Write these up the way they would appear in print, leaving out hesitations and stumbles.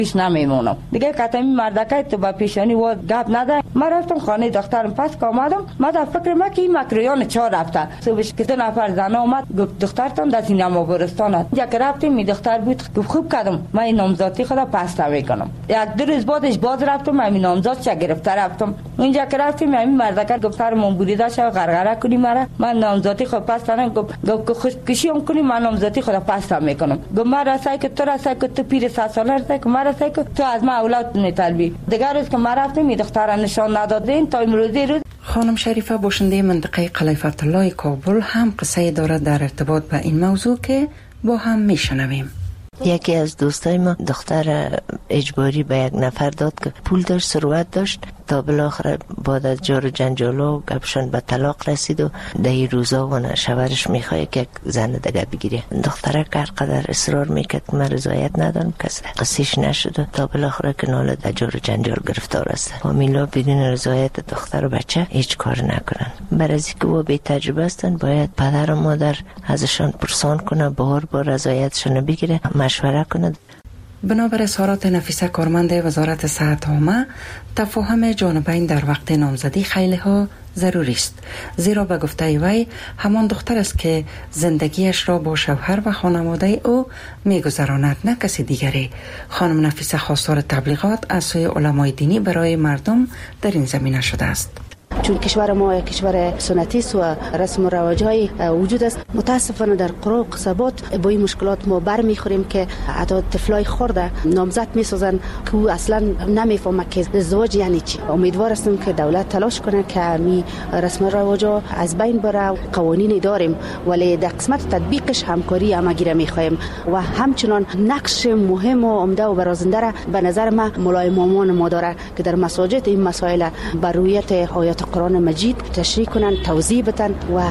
پیش نمیمونم دیگه. کتمی مردکه تو با پیشانی و گپ نده. من رفتم خانه دخترم، پس که آمدم من در فکر ما که این مکریان چا رفته صبحش که 2 نفر زن آمد گفت دخترتان در سینما برستان است. اینجا که رفتیم می دختر بود گفت خوب کردم من این نامزادی خدا پس میکنم. 1-2 روز بعدش باز رفتم همین نامزاد چه گرفته رفتم. اینجا که رفتیم همین مردکه گفتار من بریده شو غرغره کنی مرا من نامزادی خود پس کنم. گفت خوشکشی کنی من نامزادی خدا پس میکنم. گفت من راسته که تو راسته که تو پیر 100 ساله راسته که من راسته که تو از ما اولاد میطلبی. دیگر روز که ما رفتیم این دختر نشان ندادین تا امروزی روز. خانم شریفه باشنده منطقه قلعه فتح الله کابل هم قصه دارد در ارتباط به این موضوع که با هم میشنویم. یکی از دوستای ما دختر اجباری به یک نفر داد که پول داشت، ثروت داشت، تا بالاخره بعد از جار و جنجال و گپشان به طلاق رسید و ده روزا و شوهرش میخواد که زن دیگه بگیره. دختره که قدر اصرار میکرد که من رضایت ندارم کسی قصیش نشد تا بالاخره که ناله در جار و جنجال گرفتار است. فامیلا بدون رضایت دختر و بچه هیچ کار نکنن. برای اینکه او بی تجربه هستن باید پدر و مادر ازشان پرسان کنه، بار رضایتشون بگیره، مشوره کنه. بنابر اظهارات نفیسه کارمند وزارت صحت عامه، تفاهم جانبین در وقت نامزدی خیلی ها ضروری است، زیرا به گفته وی همان دختر است که زندگیش را با شوهر و خانواده او میگذراند، نه کسی دیگری. خانم نفیسه خواستار تبلیغات از سوی علمای دینی برای مردم در این زمینه شده است. چون کشور ما یک کشور سنتی است و رسم و رواج‌های وجود است، متاسفانه در قرى و قصبات با این مشکلات ما برمیخوریم که حتی طفلای خرده نامزد میسازن که او اصلا نمیفهمه که ازدواج یعنی چی. امیدوار هستم که دولت تلاش کنه که می رسم و رواج‌ها از بین بره. قوانینی داریم ولی در قسمت تطبیقش همکاری همگیره میخوایم و همچنان نقش مهم و عمده و برازنده را به نظر ما مولای مامان ما داره که در مساجد این مسائل بر رویت آیات قرآن مجید تشریح کنن، توضیح بدن و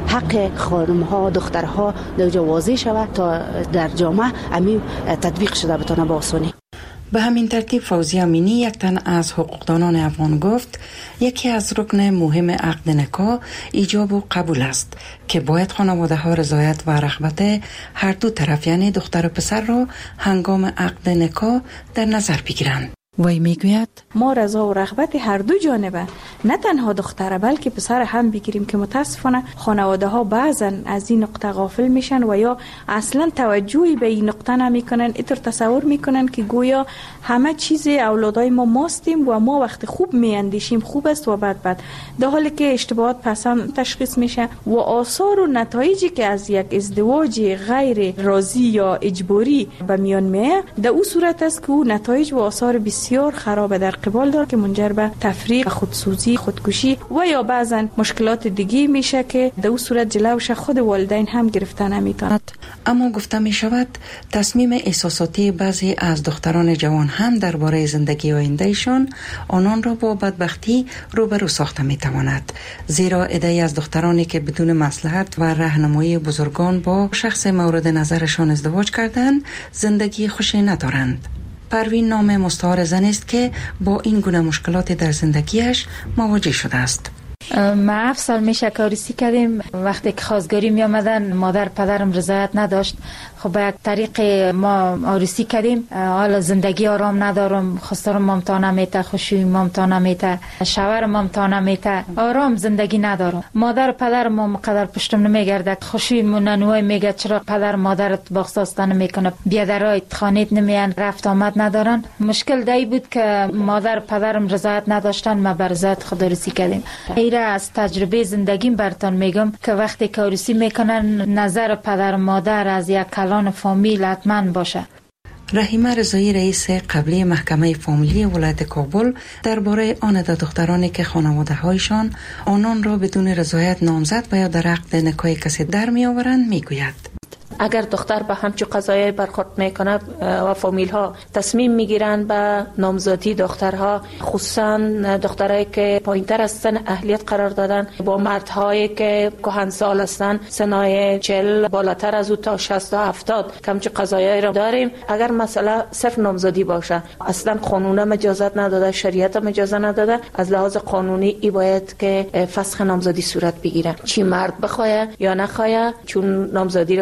حق خانم‌ها دخترها در واضح شود تا در جامعه همین تطبیق شده بتونه با آسانی. به همین ترتیب فوزیه امینی، یک تن از حقوقدانان افغان، گفت یکی از رکن مهم عقد نکاح ایجاب و قبول است که باید خانواده ها رضایت و رغبت هر دو طرف یعنی دختر و پسر را هنگام عقد نکاح در نظر بگیرند. وی میگوید ما رضا و رغبت هر دو جانبه، نه تنها دختره بلکه پسر هم بگیریم که متاسفانه خانواده ها بعضا از این نقطه غافل میشن و یا اصلا توجهی به این نقطه نمیکنن. اینطور تصور میکنن که گویا همه چیز اولادای ما ماستیم و ما وقتی خوب میاندیشیم خوب است و بد، در حالی که اشتباهات پس هم تشخیص میشه و آثار و نتایجی که از یک ازدواج غیر راضی یا اجباری به میان میاد در اون صورت است که اون نتایج و آثار بسیار خراب در قبال داره که منجر به تفریق، خودسوزی، خودکشی و یا بعضا مشکلات دیگه میشه که در اون صورت جلوش خود والدین هم گرفته نمیتونند. اما گفته می شود تصمیم احساساتی بعضی از دختران جوان هم درباره زندگی آیندهشان آنان را با بدبختی روبرو ساخته می تواند، زیرا عده‌ای از دخترانی که بدون مصلحت و راهنمایی بزرگان با شخص مورد نظرشان ازدواج کردند زندگی خوشی ندارند. پروین نام مستعار زنی است که با این گونه مشکلات در زندگیش مواجه شده است. ما 7 سال میشه که عروسی کردیم. وقتی که خواستگاری می آمدن مادر پدرم رضایت نداشت. خب به یک طریق ما عروسی کردیم. حالا زندگی آرام ندارم، خواستارم مامتا نمیته، خوشی مامتا نمیته، شوهر مامتا نمیته، آرام زندگی ندارم. مادر پدر ما مقدر پشتم نمیگرده، خوشی مننوای میگه چرا پدر مادرت باخستان نمیکنه، بیادرای خانیت نمیان، رفت آمد ندارن. مشکل دایی بود که مادر پدرم رضایت نداشتن، ما بر رضایت خود عروسی کردیم. از تجربه زندگیم براتون میگم که وقتی که عروسی میکنن نظر پدر مادر از یک کلان فامیل حتما باشه. رحیمه رضایی رئیس قبلی محکمه فامیلی ولایت کابل درباره آن دخترانی که خانواده هایشان آنان را بدون رضایت نامزد و یا در عقد نکاح کسی در می آورند میگوید اگر دختر به همچون قضایای برخورد میکنه و فامیل ها تصمیم میگیرن به نامزدی دخترها، خصوصا دخترایی که پایینتر از سن اهلیت قرار دادن با مردهایی که کهنسال هستن، سنای 40 بالاتر از او تا 60 تا 70 که همچون قضایایی را داریم. اگر مسئله صرف نامزدی باشه، اصلا قانون هم اجازت نداده، شریعت هم اجازه نداده، از لحاظ قانونی ای باید که فسخ نامزدی صورت بگیره، چی مرد بخواه یا نخواه، چون نامزدی را گفته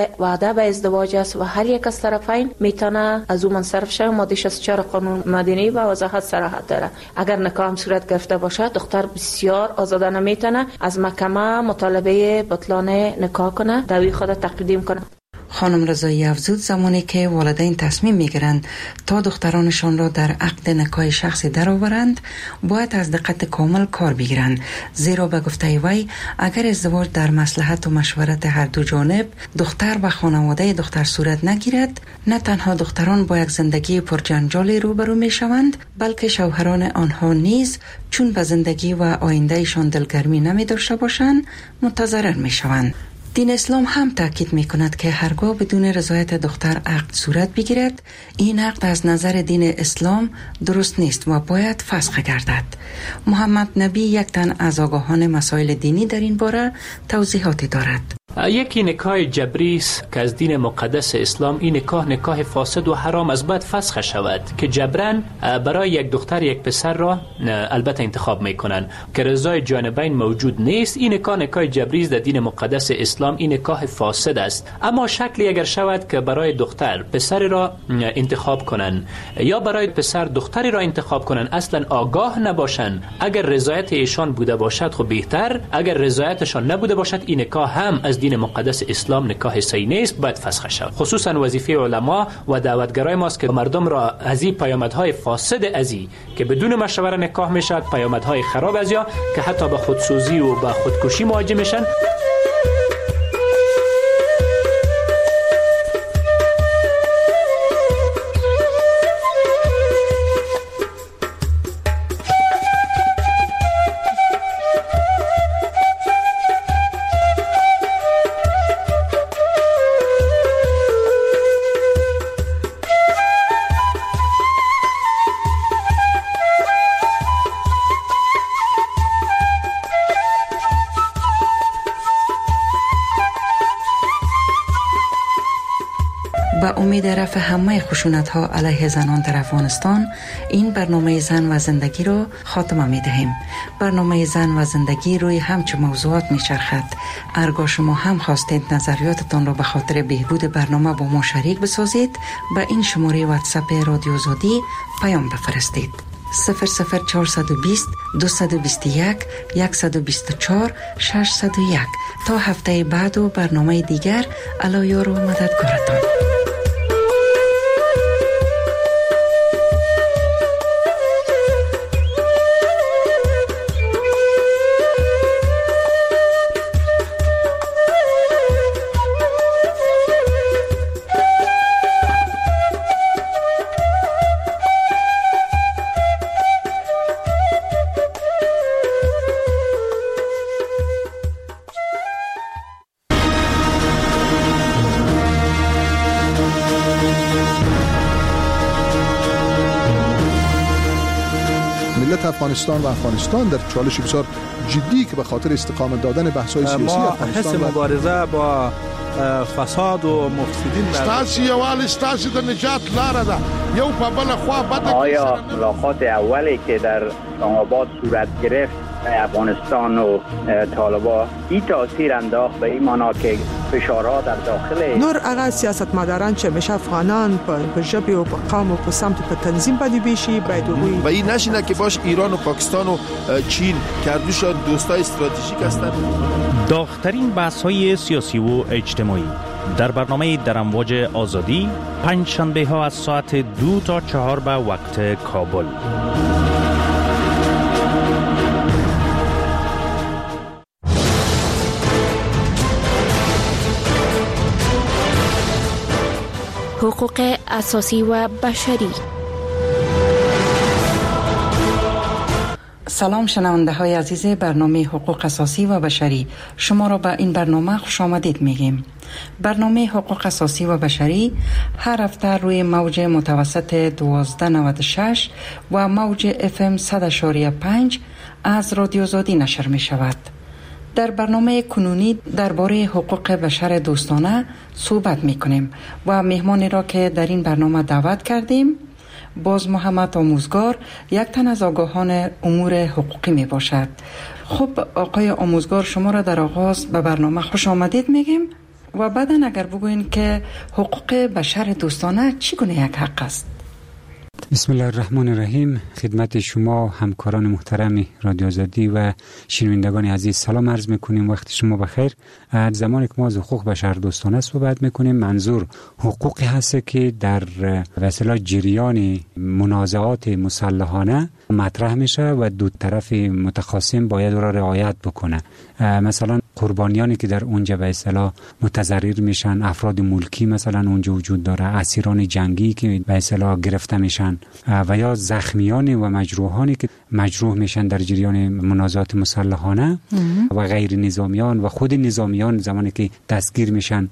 وعده به ازدواج است و هر یک از طرفین میتونه از او منصرف شود. ماده 64 قانون مدنی به وضاحت صراحت داره. اگر نکاح هم صورت گرفته باشد دختر بسیار آزادانه میتونه از محکمه مطالبه بطلان نکاح کنه، دعوی خود تقدیم کنه. خانم رضایی افزود زمانی که والدین تصمیم میگیرند تا دخترانشان را در عقد نکاح شخصی درآورند باید از دقت کامل کار بگیرند، زیرا به گفته وی اگر ازدواج در مصلحت و مشورت هر دو جانب دختر و خانواده دختر صورت نگیرد، نه تنها دختران با یک زندگی پرجنجالی روبرو میشوند بلکه شوهران آنها نیز چون به زندگی و آیندهشان دلگرمی نمی داشته باشند متضرر میشوند. دین اسلام هم تاکید می کند که هرگاه بدون رضایت دختر عقد صورت بگیرد این عقد از نظر دین اسلام درست نیست و باید فسخ گردد. محمد نبی یک تن از آگاهان مسائل دینی در این باره توضیحاتی دارد. یکی نکاح جبری است که از دین مقدس اسلام این نکاح فاسد و حرام از بعد فسخ شود که جبران برای یک دختر یک پسر را البته انتخاب میکنن که رضای جانبین موجود نیست. این نکاح جبری است در دین مقدس اسلام، این نکاح فاسد است. اما شکلی اگر شود که برای دختر پسری را انتخاب کنن یا برای پسر دختری را انتخاب کنن اصلا آگاه نباشن، اگر رضایت ایشان بوده باشد خب بهتر، اگر رضایتشان نبوده باشد این نکاح هم از دین مقدس اسلام نکاح صحیح نیست، باید فسخ شود. خصوصا وظیفه علما و دعوتگرای ماست که مردم را از این پیامدهای فاسد ازی که بدون مشوره نکاح میشد، پیامدهای خراب از یا که حتی به خودسوزی و به خودکشی مواجه میشن. با امید رفع همه خشونت‌ها علیه زنان در افغانستان این برنامه زن و زندگی را خاتمه می‌دهیم. برنامه زن و زندگی روی همچه موضوعات می‌چرخد. ارگاه شما هم خواستید نظریاتتان را به خاطر بهبود برنامه با ما شریک بسازید، به این شماره واتساپ رادیو آزادی پیام بفرستید. 00420 221 124 601. تا هفته بعد و برنامه دیگر، الله یار و مددگارتان. افغانستان و افغانستان در چالش بسیار جدی که به خاطر استقامت دادن بحث‌های سیاسی افغانستان حس مبارزه با فساد و مفسدین ستاسي یوال ستاسي د نجات لار ده یو په بل خوا بد. آیا ملاقات اولی که در اسلام آباد صورت گرفت افغانستان و طالبان این تاثیر انداخت به این معنا که فشارها در داخل نور هغه سیاستمداران چې مشه افغانان په ژبه او قوم او په سمت په تنظیم باندې بشي باید و این نشینه که باش ایران و پاکستان و چین که دوشان دوستای استراتژیک هستند. داغ‌ترین بحث‌های سیاسی و اجتماعی در برنامه در امواج آزادی پنج شنبه ها از ساعت 2 تا 4 به وقت کابل. حقوق اساسی و بشری. سلام شنونده های عزیز برنامه حقوق اساسی و بشری، شما را به این برنامه خوش آمدید میگیم. برنامه حقوق اساسی و بشری هر هفته روی موج متوسط 1296 و موج FM 100.5 از رادیو آزادی نشر می شود. در برنامه کنونی درباره حقوق بشر دوستانه صحبت می کنیم و مهمانی را که در این برنامه دعوت کردیم باز محمد آموزگار، یک تن از آگاهان امور حقوقی می باشد. خب آقای آموزگار، شما را در آغاز به برنامه خوش آمدید میگیم. و بعدا اگر بگوین که حقوق بشر دوستانه چگونه یک حق است؟ بسم الله الرحمن الرحیم. خدمت شما همکاران محترم رادیو آزادی و شنوندگان عزیز سلام عرض میکنیم. وقت شما بخیر. زمانی که ما از حقوق بشر دوستانه صحبت میکنیم، منظور حقوقی هست که در وسیله جریان منازعات مسلحانه مطرح میشه و دو طرف متخاصم باید را رعایت بکنه. مثلا قربانیانی که در اونجا به اصطلاح متضرر میشن، افراد ملکی مثلا اونجا وجود داره، اسیران جنگی که به اصطلاح گرفته میشن و یا زخمیان و مجروحانی که مجروح میشن در جریان منازعات مسلحانه و غیر نظامیان و خود نظامیان زمانی که دستگیر میشن.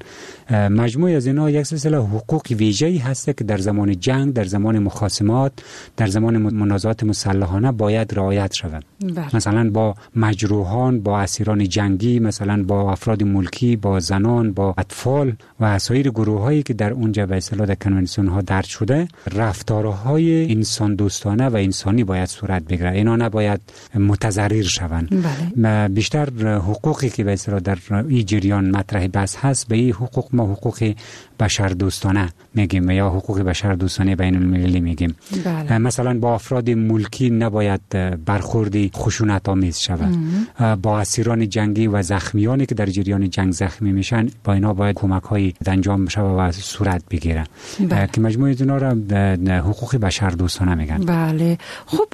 مجموع از اینا یک سلسله حقوق ویژه‌ای هست که در زمان جنگ، در زمان مخاصمات، در زمان منازعات مسلحانه باید رعایت شود. مثلا با مجروحان، با اسیران جنگی، مثلا با افراد ملکی، با زنان، با اطفال و سایر گروه‌هایی که در اونجا به اصطلاح در کنوانسیون ها درج شده، رفتارهای انسان دوستانه و انسانی باید صورت بگیره. اینا نباید متضرر شوند. بیشتر حقوقی که به اصطلاح در این جریان مطرح بحث هست، به این حقوق ما حقوق بشر دوستانه میگیم یا حقوق بشر دوستانه بین المللی میگیم. مثلا با افراد ملکی نباید برخوردی خشونت آمیز شود. با اسیران جنگی و زخمیانی که در جریان جنگ زخمی میشن، با اینا باید کمک های انجام شود و صورت بگیره که مجموعه اینا را حقوق بشر دوستانه میگن. بله. خب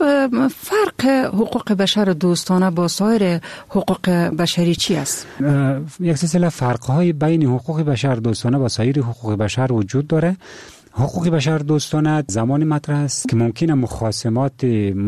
فرق حقوق بشر دوستانه با سایر حقوق بشری چی است؟ یک سلسله فرق های بین حقوق بشر دوستانه و سایر حقوق بشر وجود داره. حقوق بشر دوستانه زمانی مطرح است که ممکنه مخاصمات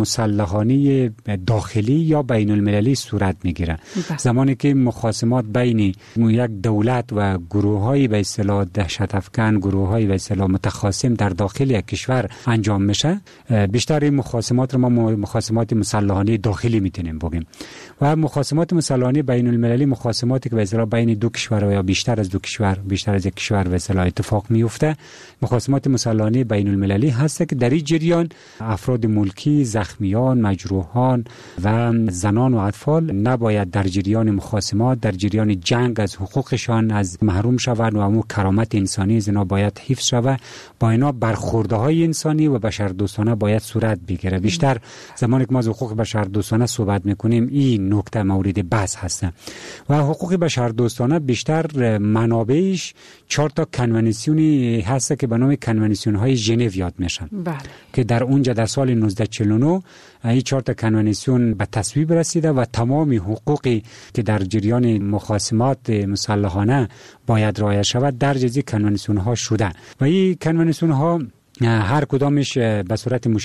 مسلحانه داخلی یا بین المللی صورت میگیره. زمانی که مخاصمات بین یک دولت و گروه‌های به اصطلاح دهشت افکن، گروه‌های به اصطلاح متخاصم در داخل یک کشور انجام میشه، بیشتر این مخاصمات رو ما مخاصمات مسلحانه داخلی میتونیم بگیم. و مخاصمات مسلحانه بین المللی مخاصماتی که به اصطلاح بین دو کشور یا بیشتر از دو کشور، بیشتر از یک کشور به اصطلاح اتفاق میفته. مخاصمات مسلحانه بین المللی هست که در این جریان افراد ملکی، زخمیان، مجروحان و زنان و اطفال نباید در جریان مخاصمات، در جریان جنگ از حقوقشان از محروم شوند و امو کرامت انسانی از اینا باید حفظ شود. با اینا برخوردهای انسانی و بشر دوستانه باید صورت بگیره. بیشتر زمانی که ما از حقوق بشر دوستانه صحبت میکنیم این نکته مورد بحث هست. و حقوق بشر دوستانه بیشتر منابعش 4 تا کنوانسیونی هست که به نام کنوانسیون های ژنو یاد میشن. که در اونجا در سال 1949 این 4 تا کنوانسیون به تصویب رسیده و تمام حقوقی که در جریان مخاصمات مسلحانه باید رعایت شود در جزی کنوانسیون ها شده و این کنوانسیون ها هر کدامش به صورت